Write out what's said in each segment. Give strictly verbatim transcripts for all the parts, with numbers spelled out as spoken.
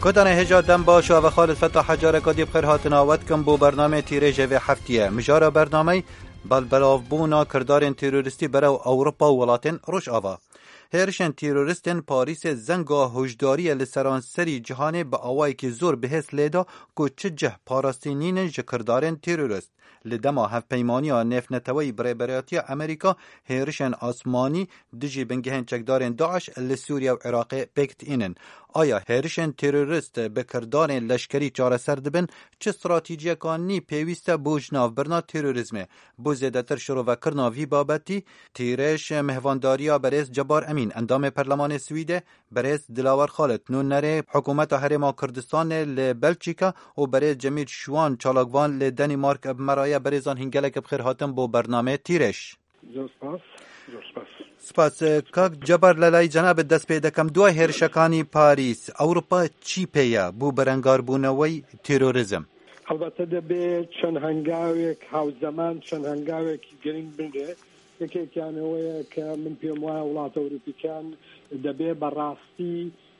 کدان هجا دم باش و خالد فتح حجار کدی بخیر هاتنا ود کم بو برنامه تیره جوی هفتیه مجارا برنامه بلبلافبونا کردارن تروریستی برو اوروپا و ولاتن روش آوا هرشن تروریستن پاریس زنگا هجداری لسرانسری جهانه با آوائی که زور بهست لیدا که چه جه پاراستینین جکردارن تروریست لدما هف پیمانی ها نف نتوی برایبریاتی امریکا هرشن آسمانی دجی بنگهن چکدارن داعش لسوریا و عراق بکت اینن آیا هرشن تروریست بکردارن لشکری چاره سردبن چه استراتیجی کانی پیوسته بوجناف برنا تروریزمه بو زیادتر شروع و کرناوی بابتی تیرش مهوانداریا برز جبار امین اندام پرلمان سویده برز دلاور خالد نون نره حکومت هرما کردستان لبلژیکا و برز جمیل شوان چالاگوان لدنمارک مرای برزان هنگلک بخیر هاتم بو برنامه تیرش سپاس سپاس سپاس کاک جبار لالای جناب دست پیدا کم دوای هرشکانی پاریس اوروپا چی پیا بو برنگار بونوی تروریزم البته دەبێت چەند هەنگاوێک هاوزەمان چەند هەنگاوێکی گرنگ بنرێ یەکێکیانەوەیە کە من پێم وایە وڵاتە ئەوروپیەکان دەبێت بەڕاستی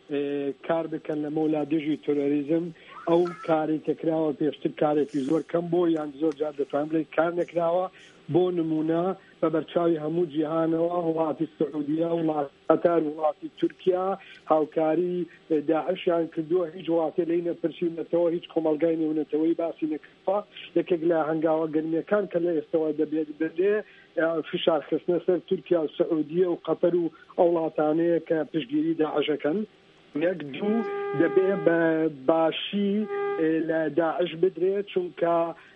کار بکەن لە مەولا دژی تۆرۆریزم ئەو کاری تێکراوە پێشتر کارێکی زۆر کەم بۆ یان زۆر جار دەتوانین بڵێین کار نەکراوە بۆ نمونە بە بەرچاوی هەموو جیهانەوە وڵاتی سعودیە وڵاتی قەتار وڵاتی تورکیا هاوکاری داعشیان کردووە هیچ وڵاتێ لێی نەپرسیونەتەوە هیچ کۆمەلگای نێونەتەوەی باسی نەکردووە یەکێک لە هەنگاوە گەرمیەکان کە لە ئێستەوە دەبێت بێ فشار خستنە سەر تورکیا و سعودیە و قەتەر و ئەو وڵاتانەیە کە پشتگیری داعشەکەن یەک دوو دەبێت بە باشی لە داعش بدرێت چونکە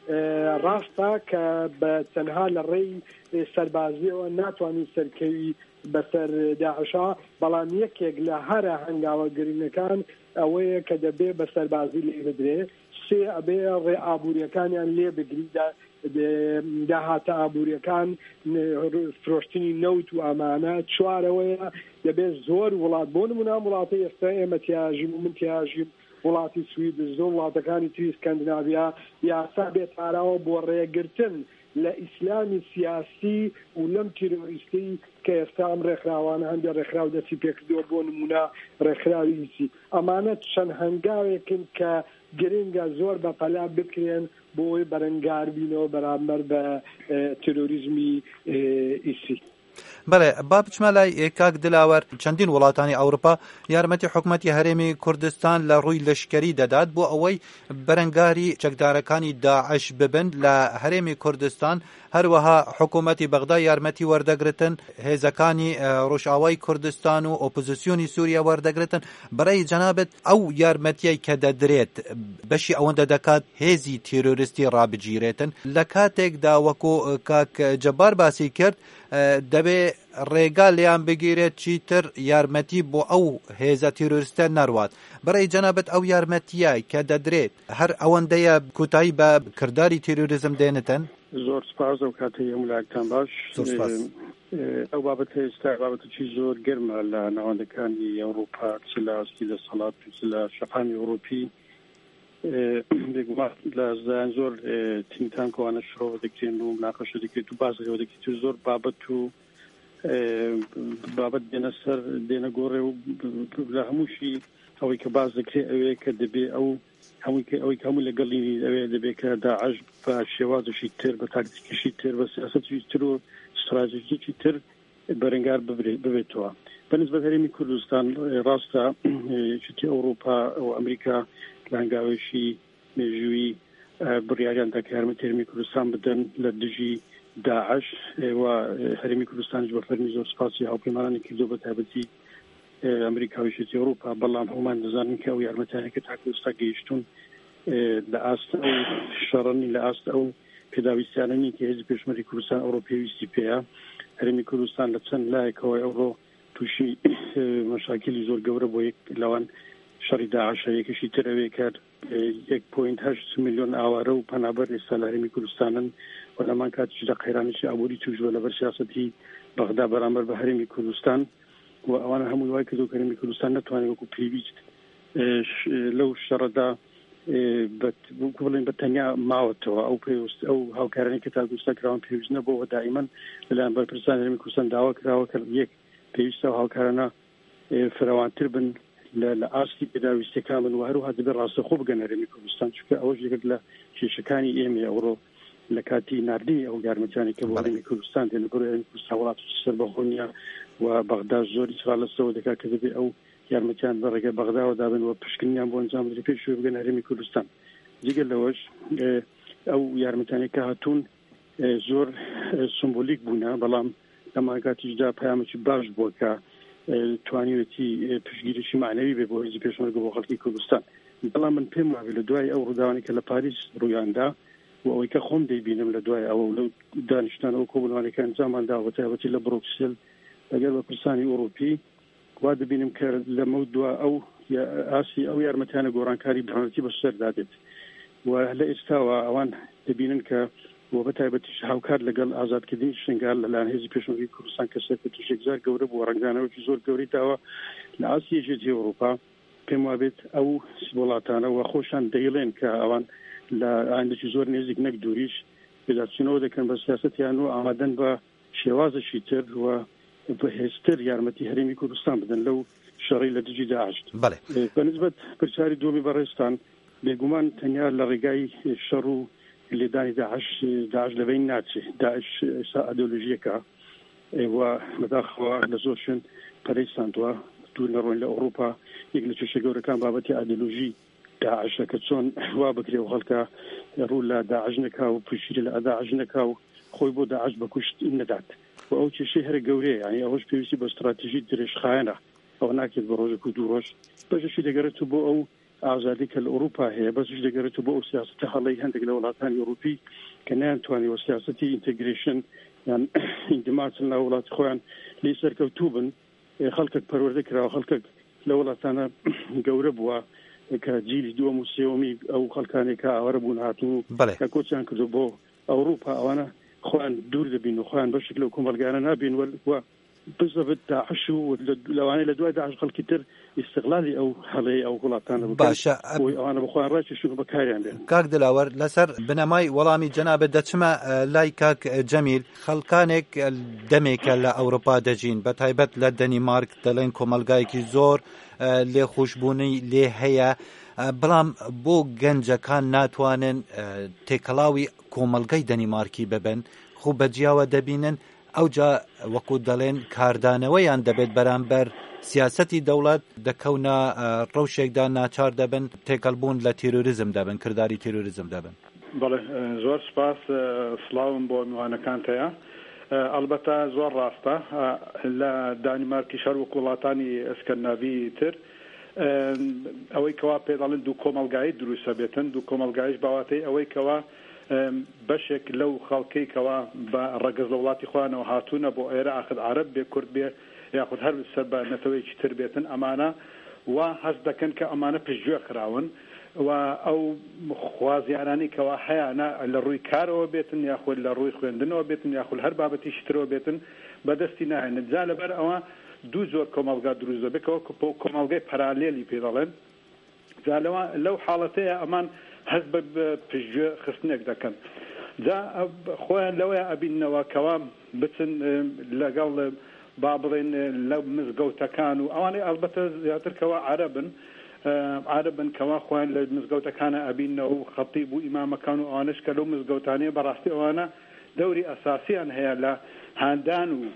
ڕاستە کە بە تەنها لە ڕێی سەربازیەوە ناتوانین سەرکەوی بەسەر داعشا بەڵام یەکێک لە هەرە هەنگاوە گرینەکان ئەوەیە کە دەبێت بە سەربازی لێ بدرێ سێ ئەبێ ڕێ ئابوووریەکانیان لێ بگری داهاتە ئابوووریەکان فرۆشتنی نەوت و ئەمانە چوارەوەیە دەبێت زۆر وڵات بۆ نمونە وڵاتی ئێستا ئێمە تیاژیم و من تیاژیم وڵاتی سوید زۆر وڵاتەکانی تری سکەندناڤیا یاسا بێتاراوە بۆ ڕێگرتن لە ئیسلامی سیاسی و لەم تیرۆریستی کە ئێستا ئەم ڕێکخراوانە هەندێک ڕێکخراو دەستی پێکردووە بۆ نمونە ڕێکخراوی ئیسی ئەمانە چەند هەنگاوێکن کە گرنگە زۆر بە پەلا بکرێن بۆی بەرەنگار بینەوە بەرامبەر بە تیرۆریزمی ئیسی. بله با بچمە لای کاک دلاوەر چەندین وڵاتانی ئەوروپا یارمەتی حکوومەتی هەرێمی کوردستان لە ڕووی لەشکری دەدات بۆ ئەوەی بەرەنگاری چەکدارەکانی داعش ببن لە هەرێمی کوردستان هەروەها حکوومەتی بەغدا یارمەتی وەردەگرتن هێزەکانی ڕۆژئاوای کوردستان و ئۆپۆزیسیۆنی سووریا وەردەگرتن بەڕێی جەنابەت ئەو یارمەتیەی کە دەدرێت بەشی ئەوەندە دەکات هێزی تیرۆریستی ڕابگیرێتن لە کاتێکدا وەکو کاک جەبار باسی کرد دەبێ ڕێگا لیان بگیرێت چیتر یارمەتی بۆ ئەو هێزە تیرۆریستە نەڕوات بەڕێی جەنابەت ئەو یارمەتیە کە دەدرێت هەر ئەوەندەیە کوتایی بە کردداری تیرۆریزم دێنتن زۆر سپاس و کاتی هەمولاکتان باش ئەو بابەت ئێستا بابەتێکی زۆر گەرمە لە ناوەندەکانی ئەوروپا چ لە ئاستی دەسەڵات چ لە شەقامی ئەوروپی بێگومان لە زیان زۆر تینتانکەوانە شڕەوە دەکرێن و مناقەشە دەکرێت و بازەوە دەکرێت زۆر بابەت و بابەت دێنە سەر دێنە گۆڕێ و لە هەمووشی ئەوەی کە باز دەکرێت ئەوەیە کە دەبێ ئەو هەمووی ئەوەی هەموو لەگەڵی ئەوێ دەبێت کە داعش بە شێوازشی تر بە تاکتیکیشی تر بە سیاسەتی تر و استراتیژیکی تر بەرەنگار ببێتەوە بەنسبەت هەرێمی کوردستان ڕاستە یەکێتی ئەوروپا و ئەمریکا لە هەنگاوێشی مێژووی بڕیاریان دا کە یارمەتی هەرێمی کوردستان بدەن لە دژی داعش و هەرێمی کوردستانش بە فەرمی زۆر سپاسی هاوپەیمانانی کردو بە تایبەتی ئەمریکا و یەکێتی ئەوروپا بەڵام هەمومان دەزانین کە ئەو یارمەتیانەکە تاکو ئێستا گەیشتون لە ئاستە ئەو شەڕەنی لە ئاستە ئەو پێداویستیانەنی کە هێزی پێشمەری کوردستان ئەوڕۆ پێویستی پێیە هەرێمی کوردستان لە چەند لایەکەوە ئەوڕۆ تووشی مەشاکلی زۆر گەورە بۆ یەک لەوان شەڕی داعشە یەکەشی تر ئەوەیە کە یەک پۆینت هەشت میلیۆن ئاوارە و پەنابەر ئێستا لە هەرێمی کوردستانن و لەمان کاتیشدا قەیرانیشی ئابووری توشوە لەبەر سیاسەتی بەغدا بەرامبەر بە هەرێمی کوردستان و ئەوانە هەمووی وای کردو کە هەرێمی کوردستان نەتوانێت وەکو پێویست لەو شەڕەدا بڵێن بە تەنیا ماوەتەوە ئەو پێویست ئەو هاوکارانی کە تاگوستا کراوان پێویست نەبووە دائیمەن لەلایەن بەرپرسانی هەرێمی کوردستان داوا کراوە کە یەک پێویستە هاوکارانە فراوانتر بن لە ئاستی پێداویستەکان من و هەروها دەبێت ڕاستەخۆ بگەن هەرێمی کوردستان چونکە ئەوەش یەکێک لە کێشەکانی ئێمە ئەوڕۆ لە کاتی ناردنی ئەو یارمەتیانی کە بۆ هەرێمی کوردستان دێن لەبەر هەرێمی کوردستان وڵات سەربەخۆنیە و بەغدا زۆر ئیسرا لەسەوە دەکات کە دەبێت ئەو یارمەتیان بە ڕێگەی بەغداوە دابن و پشکنیان بۆ ئەنجام بدرێت پێش بگەن هەرێمی کوردستان. جگە لەوەش ئەو یارمەتیانی کە هاتوون زۆر سمبۆلیک بوونە، بەڵام لە ماگاتیشدا پەیامێکی باش بووە کە توانیوەتی پشتگیریشی معنەوی بێ بۆ هێزی پێشمەرگە بۆ خەڵکی کوردستان. بەڵام من پێم وابێ لە دوای ئەو ڕووداوانی کە لە پاریس ڕوویاندا و ئەوەی کە خۆم دەیبینم لە دوای ئەوە لەو دانیشتانەوە کۆبوونەوەیەکە ئەنجاماندا بە تایبەتی لە بروکسل لەگەڵ بە پرسانی ئۆروپی وا دەبینم کە لەمە دوا ئەو ئاسی ئەو یارمەتیانە گۆڕانکاری بەڕێوەتی بەسەر دادێت و لە ئێستاوە ئەوان دەبینن کە و بە تایبەتیش هاوکار لەگەڵ ئازادکردنی شنگال لەلایەن هێزی پێشمەرگەی کوردستان کە سەرکەوتوویەکزار گەورە بووە ڕەنگدانەوەی زۆر گەوری داوە لە ئاسیە ژێتی ئەوروپا. پێم وابێت ئەو وڵاتانە و خۆشان دەیڵێن کە ئەوان لە ئایندەی زۆر نێزیک نەک دووریش پێداچوونەوە دەکەن بە سیاسەتیان و ئامادەن بە شێوازەشی تر و بەهێزتر یارمەتی هەرێمی کوردستان بدەن لەو شەڕی لە دژی داعش. بەنسبەت پرسیاری دووەمی بەڕێستان بێگومان تەنیا لە ڕێگای شەڕ و لێدانی داعش داعش لەبین ناچێ. داعش ئێستا ئایدۆلۆژیەکە و بەداخەوە لە زۆر شوێن پەرەیساندووە دوور نەڕۆین لە ئەوروپا یەک لە کێشە گەورەکان بابەتی ئایدۆلۆژی داعشە کە چۆن وا بکرێ و خەڵکە ڕوو لە داعش نەکا و پشیری لە داعش نەکا و خۆی بۆ داعش بەکوشت نەدات و ئەو کێشەی هەرە گەورەیە. یعنی ئەوەش پێویستی بە استراتیژی درێژخایەنە، ئەوە ناکرێت بە ڕۆژێک و دوو ڕۆژ. بەشەشی دەگەڕێت بۆ ئەو ئازادی کە لە ئەوروپا هەیە، بەشش دەگەڕێت بۆ ئەو سیاسەتە هەڵەی هەندێک لە وڵاتانی ئەوروپی کە نەیانتوانیوە سیاسەتی ئینتەگریشن یان ئیندماچن لە وڵاتی خۆیان لێ سەرکەوتوو بن. خەڵکێک پەروەردە کراوە، خەڵکێک لە وڵاتانە گەورە بووە کە جیلی دووەم و سێوەمی ئەو خەڵکانێک کە ئاوەرە بوون هاتوو کە کۆچیان کردو بۆ ئەوروپا، ئەوانە خۆیان دوور دەبین و خۆیان بەشێک لەو کۆمەلگانە نابین و بزەبت داعش و لەوانەیە لە دوای داعش خەڵکی تر استقلالی ئەو هەڵەیە ئەو وڵاتانە باشە ئەوانە بخۆیان ڕاکێشون بەکاریان بێن. کاک دلاوەر لەسەر بنەمای وەڵامی جەنابەت دەچمە لای کاک جەمیل. خەڵکانێک دەمێکە لە ئەوروپا دەژین، بە تایبەت لە دەنیمارک دەڵێن کۆمەلگایەکی زۆر لێ خۆشبوونی لێ هەیە، بەڵام بۆ گەنجەکان ناتوانن تێکەڵاوی کۆمەلگای دەنیمارکی ببن، خو بەجیاوە دەبینن ئەوجا وەکو دەڵێن کاردانەوەیان دەبێت بەرامبەر سیاسەتی دەوڵەت دەکەونە ڕەوشێکدا ناچار دەبن، تێکەڵبوون لە تیرۆریزم دەبن، کردداری تیرۆریزم دەبن. بەڵێ زۆر سپاس، سڵاوم بۆ میوانەکانتەیە. ئەلبەتە زۆر ڕاستە لە دانیمارکی شەڕ وەکو وڵاتانی ئەسکەندیناڤی تر ئەوەی کەوا پێ دەڵێن دوو کۆمەلگایی دروستە بێتن. دوو کۆمەلگایش باواتەی ئەوەی کەوا بەشێک لەو خەڵکەی کەوا بە ڕەگەز لە وڵاتی خۆیانەوە هاتوونە بۆ ئێرە ئاخر عەرەب بێ، کورد بێ، یاخود هەر سەر بە نەتەوەیەکی تر بێتن، ئەمانە وا هەست دەکەن کە ئەمانە پشتگوێ خراون و ئەو خوازیارانی کەوا هەیەە لە ڕووی کارەوە بێتن یاخود لە ڕووی خوێندنەوە بێتن یاخود هەر بابەتیشی ترەوە بێتن بەدەستی ناهێنن. جا لەبەر ئەوە دوو زۆر کۆمەلگا دروست دەبێتەوە کە کۆمەلگای پەرالێلی پێ دەڵێن. جا لەو حاڵەتەیە ئەمان هەست بە پشتگوێ خستنێک دەکەن. جا خۆیان لەوەیە ئەبینەوە کەوا بچن لەگەڵ با بڵێن لەو مزگەوتەکان و ئەوانەی ئەلبەتە زیاتر کەوا عەرەبن عەرەبن کەوا خۆیان لە مزگەوتەکانە ئەبینەوە و خەتیب و ئیمامەکان و ئەوانش کە لەو مزگەوتانەیە بەڕاستی ئەوانە دەوری ئەساسیان هەیە لە هاندان و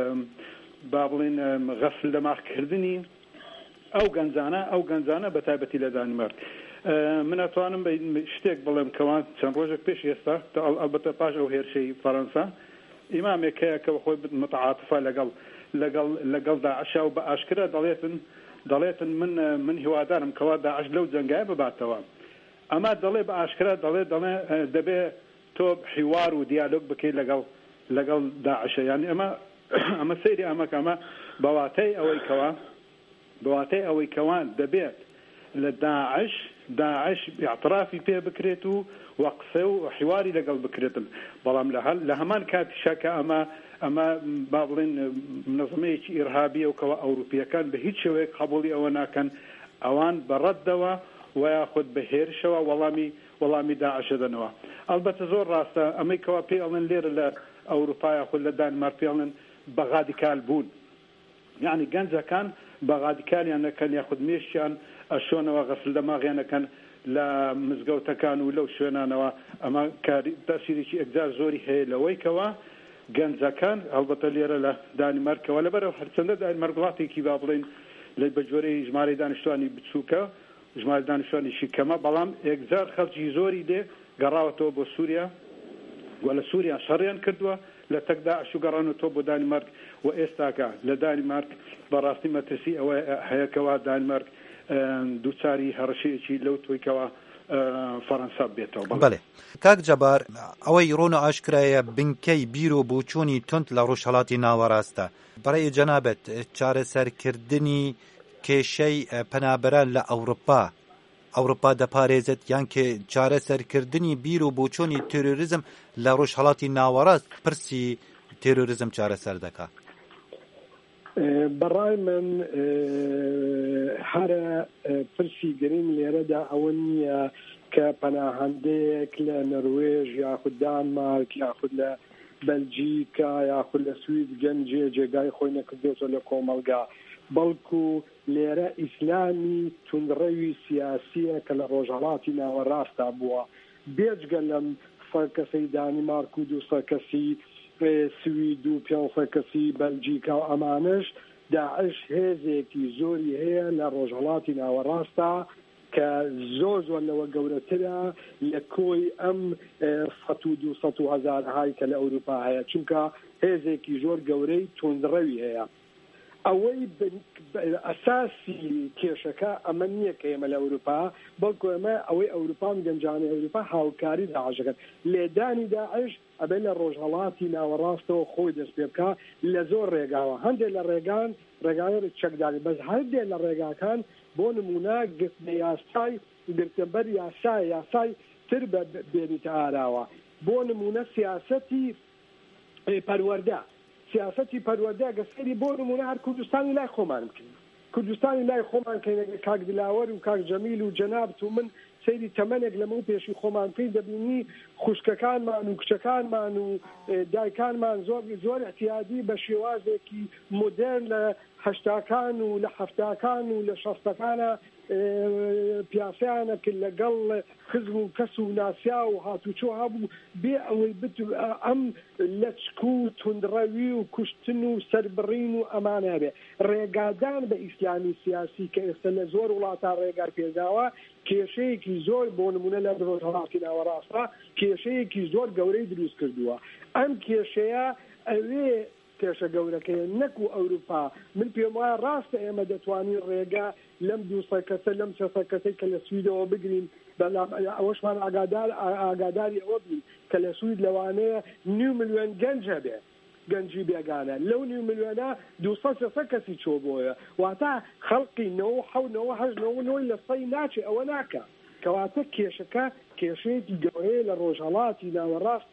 با بڵێن غەفل لەماخکردنی ئەو گەنجانە ئەو گەنجانە بە تایبەتی لە دانیمارک. من ئەتوانم شتێک بڵێم کەوان چەند ڕۆژێک پێش ئێستا ئەلبەتە پاش ئەو هێرشەی فەڕەنسا ئیمامێک هەیە کە خۆی متعاتفە لەگەڵ لەگەڵ لەگەڵ داعشا و بە ئاشکرا دەڵێتن دەڵێتن من من هیوادارم کەوا داعش لەو جەنگایە بباتەوە. ئەما دەڵێ بە ئاشکرا دەڵێ دەڵێ دەبێ تۆ حیوار و دیالۆگ بکەیت لەگەڵ لەگەڵ داعشە. یعنی ئەمە ئەمە سەیری ئەمەکە ئەمە بەواتەی ئەوەی کەوا بەواتەی ئەوەی کەوان دەبێت لە داعش داعش اعترافی پێ بکرێت و وەقفە و حیواری لەگەڵ بکرێتن. بەڵام لە هەمان کاتیشا کە ئەمە ئەمە با بڵێن منەظەمەیەکی ئیرهابیە و کەوا ئەوروپیەکان بە هیچ شێوەیەک قبوڵی ئەوە ناکەن، ئەوان بەڕەتدەوە و یاخود بەهێرشەوە وەڵامی وەڵامی داعشە دەنەوە. ئەلبەتە زۆر ڕاستە ئەمەی کەوا پێ ئەڵێن لێرە لە ئەوروپا یاخود لە دانمارک پێ ئەڵێن بە غادیکال بوون. یعنی گەنجەکان بەغادیکاریان نەکەن یاخود مێشیان ئەشۆنەوە غەسل دەماغیانەکەن لە مزگەوتەکان و لەو شوێنانەوە ئەمە تەسیرێکی ئەگزار زۆری هەیە لەوەیکەوە گەنجەکان هەڵبەتە لێرە لە دانیمارکەوە لەبەرەوە هەرچەندە دانیمارک وڵاتێکی با بڵێن لە بەجۆرەی ژمارەی دانیشتوانی بچووکە ژمارە دانیشتوانیشی کەمە بەڵام ئەگزار خەڵکی زۆری دێ گەڕاوەتەوە بۆ سووریا و لە سووریا شەڕیان کردووە لە تەکدا ئەشوگەڕانەوە بۆ دانیمارک و ئێستاکە لە دانیمارک بەڕاستی مەترسی ئەوە هەیەکەوە دانیمارک دووچاری هەڕەشەیەکی لەو تۆیکەوە فەڕەنسا بێتەوە. بەڵێ کاک جەبار ئەوەی ڕۆن و ئاشکرایە بنکەی بیر و بوچوونی تند لە ڕۆژهەڵاتی ناوەڕاستە بەڕێی جەنابەت چارەسەرکردنی کێشەی پەنابەران لە ئەوروپا ئەوروپا دەپارێزێت یان کە چارەسەرکردنی بیر و بوچوونی تێرۆریزم لە ڕۆژهەڵاتی ناوەڕاست پرسی تێرۆریزم چارەسەر دەکات؟ بەڕای من هەرە پرسی گرنگ لێرەدا ئەوە نییە کە پەناهەندەیەک لە نەروێژ یاخود دانمارک یاخود لە بەلجیکا یاخود لە سوید گەنجێ جێگای خۆی نەکردێتەوە لە کۆمەلگا بەڵکو لێرە ئیسلامی توندڕەوی سیاسیە کە لە ڕۆژهەڵاتی ناوەڕاستا بووە بێجگە لەم سەرکەسەی دانیمارک و دوو سەرکەسی سوید و پێنج کەسی بەلجیکا و ئەمانش داعش هێزێکی زۆری هەیە لە ڕۆژهەڵاتی ناوەڕاستە کە زۆر زۆر لەوە گەورەترە لە کۆی ئەم سەد و دووسەد و هەزارهای کە لە ئەوروپا هەیە چونکە هێزێکی زۆر گەورەی توندڕەوی هەیە. ئەوەی ئەساسی کێشەکە ئەمە نییە کە ئێمە لە ئەوروپا بەڵکو ئەمە ئەوەی ئەوروپا گەنجانی ئەوروپا هاوکاری داعشەکەن لێدانی داعش ئەبێ لە ڕۆژهەڵاتی ناوەڕاستەوە خۆی دەست پێ بکە لە زۆر ڕێگاوە هەندێک لە ڕێگان ڕێگای چەکداری بەس هەردێک لە ڕێگاکان بۆ نمونە گرتنە یاسای گرتەبەر یاسای یاسای تر بێنیتە ئاراوە بۆ نمونە سیاسەتی پەروەردە سیاستی پەروەردە گەسەری بۆ نمونە هەر کوردستانی لای خۆمان بکەین کوردستانی لای خۆمان کەین کاک دلاوەر و کاک جەمیل و جەنابەت و من سەیری تەمەنێک لەمە پێشی خۆمان پێی دەبینی خوشکەکانمان و کچەکانمان و دایکانمان زۆر زۆر احتیادی بە شێوازێکی مدرن لە هەشتاکان و لە هەفتاکان و لە شەستەکانە پیاسیانە کە لەگەڵ خزم و کەس و ناسیا و هاتوچۆ هەبوو بێ ئەوەی بت ئەم لەچک و توندڕەوی و کوشتن و سەربڕین و ئەمانە بێ ڕێگادان بە ئیسلامی سیاسی کە ئێستا لە زۆر وڵاتان ڕێگای پێداوە کێشەیەکی زۆر بۆ نمونە لە ڕۆژهەڵاتی ناوەڕاستە کێشەیەکی زۆر گەورەی دروست کردووە. ئەم کێشەیە ئەوێ کێشە گەورەکەیە نەکو ئەوروپا من پێم وایە ڕاستە ئێمە دەتوانین ڕێگا لەم دوو سەرکەسە لەم سێ سەرکەسەی کە لە سویدەوە بگرین ئەوەشمان ئاگادار ئاگاداری ئەوە بین کە لە سوید لەوانەیە نیو ملیۆن گەنج هەبێ گەنجی بێگانە لەو نیو ملیۆنە دووسەد سێ کەسی چۆ بۆیە واتە خەڵقی نەوە حەونەوە هەژنەوە نۆی لە سەی ناچێ ئەوە ناکە کەواتە کێشەکە کێشەیەکی گەورەیە لە ڕۆژهەڵاتی ناوەڕاست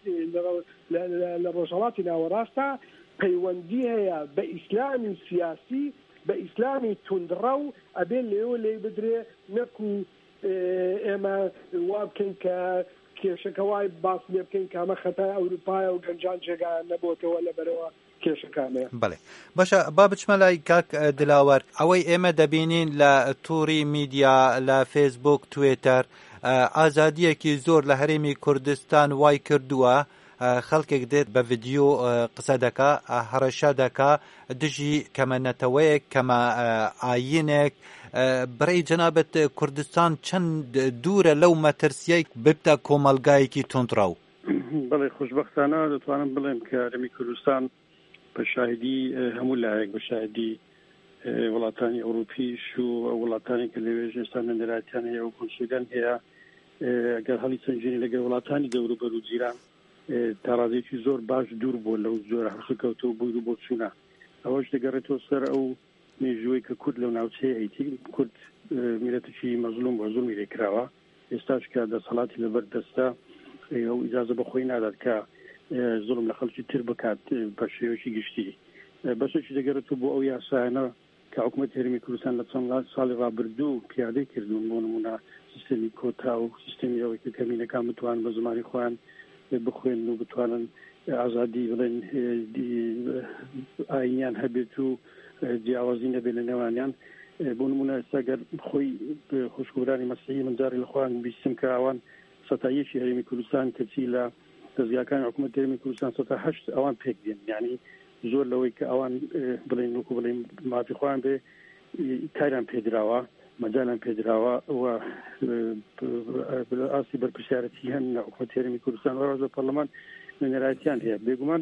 لە ڕۆژهەڵاتی ناوەڕاستە پەیوەندی هەیە بە ئیسلامی سیاسی بە ئیسلامی توندڕە و ئەبێ لێوە لێ بدرێ نەکو ئێمە وا بکەین کە کێشەکە وای باس لێ بکەین کامە خەتای ئەوروپایە و گەنجان جێگایان نەبووتەوە لەبەرەوە کێشەکانەیە. بەڵێ باشە با بچمە لای کاک دلاوەر ئەوەی ئێمە دەبینین لە تووڕی میدیا لە فێسبوک توێتەر ئازادیەکی زۆر لە هەرێمی کوردستان وای کردووە خەڵکێک دێت بە ڤیدیۆ قسە دەکا هەڕەشە دەکا دژی کەمەنەتەوەیەک کەمە ئاینێک بڕێی جەنابەت کوردستان چەند دوورە لەو مەترسیەی ببتە کۆمەلگایەکی تونتڕاو؟ بەڵێ خۆشبەختانە دەتوانم بڵێم کە هەرێمی کوردستان بە شاهدی هەموو لایەک بە شاهدی وڵاتانی ئەوروپیش و وڵاتانی کە لەوێ ژێستان نەندەراتیان هەیە و کۆنسولیان هەیە ئەگەر هەڵی سەنجێنی لەگەڵ وڵاتانی دەوروبەر و جیران تاڕازێکی زۆر باش دوور بۆ لەو زۆر هەڵسوکەوتەوە بووی و بۆ چوونە ئەوەش دەگەڕێتەوە سەر ئەو مێژوەی کە کورد لەو ناوچەیە ئەیتی کورد میلەتێکی مەزلوم بە زوڵمی لێکراوە ئێستاش کە دەسەڵاتی لەبەر دەستە ئەو ئیجازە بەخۆی نادات کە زوڵم لە خەڵکی تر بکات بە شێوەیەکی گشتی بەشێکی دەگەڕێتەوە بۆ ئەو یاسایانە کە حکوومەت هەرێمی کوردستان لە چەند ساڵی ڕابردوو پیادەی کردوون بۆ نمونە سیستەمی کۆتا و سیستەمی ئەوەی کە کەمینەکان بتوان بە زمانی خۆیان بخوێن و بتوانن ئازادی بڵێن ئاینیان هەبێت و جیاوازی نەبێت لە نێوانیان. بۆ نمونە ئێستا گەر خۆی خوشکبرانی مەسیحی من جارێک لە خۆیان بیستم کە ئەوان سەتایەکی هەرێمی کوردستان کەچی لە دەستگاکانی حکوومەت هەرێمی کوردستان سەتا هەشت ئەوان پێک دێن، یعنی زۆر لەوەی کە ئەوان بڵێن وەکو بڵێن مافی خۆیان بێ کاریان پێدراوە، مەجالیان پێدراوە و ئاسی بەرپرسیارەتی هەن لە حکوومەت هەرێمی کوردستان وەڕاز لە پەرلەمان نێرایەتیان هەیە. بێگومان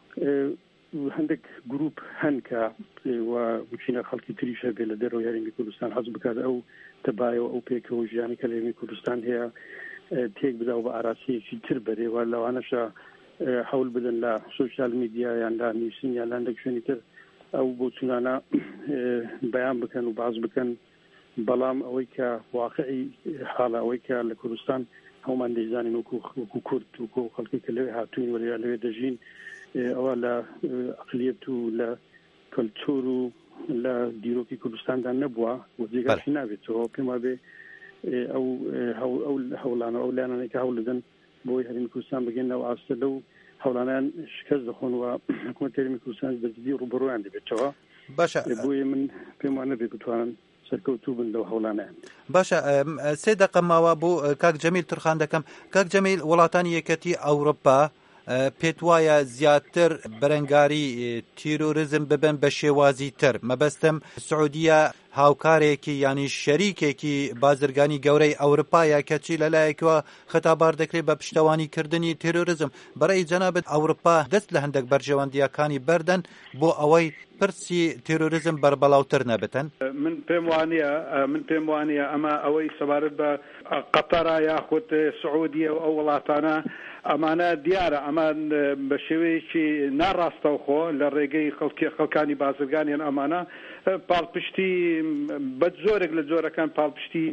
هەندێک گروپ هەن کە وچینە خەڵکی تریشە بێ لە دەرەوەی هەرێمی کوردستان حەز بکات ئەو تەبایەوە ئەو پێکەوە ژیانی کە لە هەرێمی کوردستان هەیە تێک بدا و بە ئاراسیەکی تر بەرێوە لەوانەشە حەول بدەن لە سۆشیال میدیا یان لا نووسین یان لا هەندێک شوێنی تر ئەو بۆ چونانە بەیان بکەن و باز بکەن. بەڵام ئەوەی کە واقعی حاڵە ئەوەی کە لە کوردستان هەومان دەیزانین وەکو کورد وەکو خەڵکی کە لەوێ هاتوین و لەوێ دەژین ئەوە لە عەقلیەت و لە کەلتور و لە دیرۆکی کوردستاندا نەبووە و جێگاشی نابێتەوە. پێم وابێ ئەو هەوڵانە ئەو لایەنانەی کە هەوڵ دەدەن بۆی هەرێمی کوردستان بگەنەوە ئاستە لەو هەوڵانیان شکست دەخۆن و حکوومەت هەرێمی کوردستان بەجددی ڕوبەڕۆیان دەبێتەوە. باشە بۆیە من پێم وانە بێ بتوانن سەرکەوتوو بن لەو هەوڵانەیان. باشە سێ دقە ماوە بۆ کاک جەمیل تورخان دەکەم. کاک جەمیل، وڵاتانی یەکەتی ئەوروپا پێت وایە زیاتر بەرەنگاری تیرۆریزم ببن بە شێوازی تر. مەبەستم سعودیە هاوکارێکی ینی شەریکێکی بازرگانی گەورەی ئەوروپایە کەچی لەلایەکەوە خەتابار دەکرێت بە پشتەوانیکردنی تیرۆریزم. بەڕێی جەنابەت ئەوروپا دەست لە هەندێک بەرژەوەندیەکانی بەردەن بۆ ئەوەی پرسی تیرۆریزم بەربەڵاوتر نەبێتن. من پێم وانە من پێم وانە ئەمە ئەوەی سەبارەت بە قەتەرا یاخود سعودیە و ئەو وڵاتانە ئەمانە دیارە ئەمان بە شێوەیەکی ناڕاستەوخۆ لە ڕێگەی خەڵکانی بازرگانیان ئەمانە پاڵپشتی بە زۆرێک لە جۆرەکان پاڵپشتی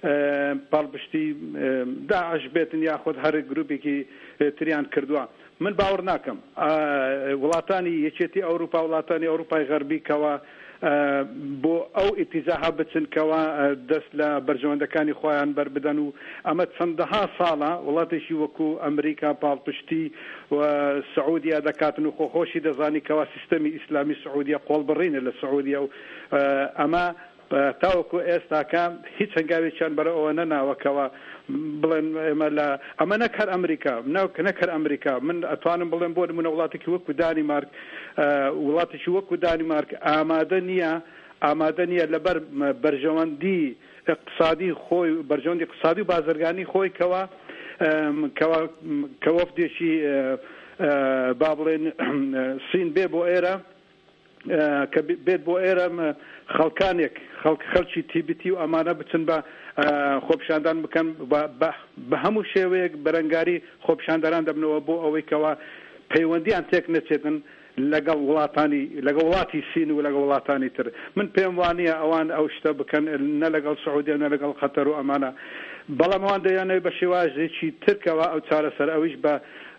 پاڵپشتی داعش بێتن یاخود هەر گروپێکی تریان کردووە. من باوەڕ ناکەم وڵاتانی یەکێتی ئەوروپا وڵاتانی ئەوروپای غەربی کەوە بۆ ئەو ئیتیزاها بچنکەوە دەست لە بەرژەوەندەکانی خۆیان بەربدەن و ئەمە چەندەها ساڵە وڵاتێکی وەکو ئەمریکا پاڵپشتی و سعودیا دەکاتن و خۆخۆشی دەزانی کەوا سیستەمی ئیسلامی سعودیا قۆڵبڕینە لە سعودیا و ئەمە تاوەکو ئێستاکە هیچ هەنگاوێکیان بەرە ئەوە نەناوەکەوە بڵێن ئێمە لە ئەمە نەکەر ئەمریکا ناوکە نەکەر ئەمریکا. من ئەتوانم بڵێم بۆ نمونە وڵاتێکی وەکو دانیمارک وڵاتێکی وەکو دانیمارک ئامادە نییە ئامادە نییە لەبەر بەرژەوەندی اقتصادی خۆی بەرژەوەندی اقتصادی و بازرگانی خۆی کەوە کە وەفدێکی با بڵێن سین بێ بۆ ئێرە کە بێت بۆ ئێرە خەڵکانێک خەڵکی تیبتی و ئەمانە بچن بە خۆپیشاندان بکەن بە هەموو شێوەیەک بەرەنگاری خۆپیشاندەران دەبنەوە بۆ ئەوەی کەوە پەیوەندیان تێک نەچێتن لەگەڵ وڵاتانی لەگەڵ وڵاتی سین و لەگەڵ وڵاتانی تر. من پێم وانە ئەوان ئەو شتە بکەن نە لەگەڵ سعودیا نە لەگەڵ قەتەر و ئەمانە، بەڵام ئەوان دەیانەوێت بە شێوازێکی ترکەوە ئەو چارەسەر ئەویش بە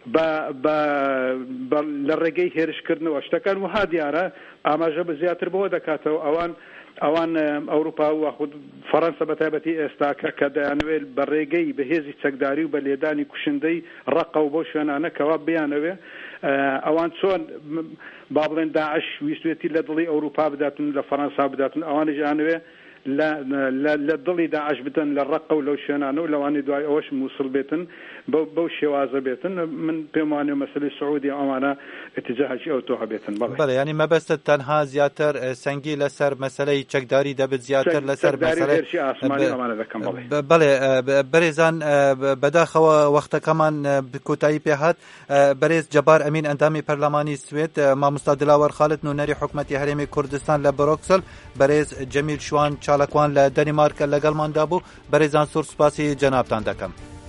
لە ڕێگەی هێرشکردنەوە شتەکان وها دیارە ئاماژە بە زیاتر بەوە دەکاتەوە. ئەوان ئەوان ئەوروپا و خود فەڕەنسا بەتایبەتی ئێستا کە دەیانەوێت بە ڕێگەی بەهێزی چەکداری و بە لێدانی کوشندەی ڕقە و بۆ شوێنانە کەوا بیانەوێ ئەوان چۆن با بڵێن داعش ویستوێتی لە دڵی ئەوروپا بداتن لە فەڕەنسا بداتن ئەوانش ئەیانەوێ لە دڵی داعش بتن لە ڕقە و لەو شوێنانە و لەوانی دوای ئەوەش مووسڵ بێتن بەو شێوازە بێتن. من پێم وانێ مەسەلەی سعودی ئەوانە اتجاهی ئەو تۆ هەبێتن. بەڵێ ینی مەبەستت تەنها زیاتر سەنگی لەسەر مەسەلەی چەکداری دەبێت زیاتر لەسەر مەسەلەی ئاسمانی ئەمانە دەکەم. بەڵێ بەرێزان بەداخەوە وەختەکەمان کۆتایی پێهات. بەرێز جەبار ئەمین ئەندامی پەرلەمانی سوێد، مامۆستا دلاوەر خالد نوونەری حکوومەتی هەرێمی کوردستان لە بروکسل، بەرێز جەمیل شوان چالاکوان لە دەنمارکە لەگەڵماندا بوو. بەرێزان زۆر سوپاسی جەنابتان دەکەم.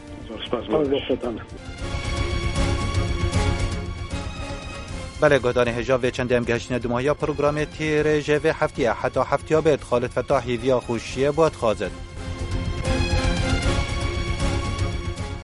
بله گودانی هجاب و چندیم گشتن دمایا پروگرام تیره جوه هفتیه حتی هفتیه بید خالد فتاحی ویا خوشیه بود خوازد.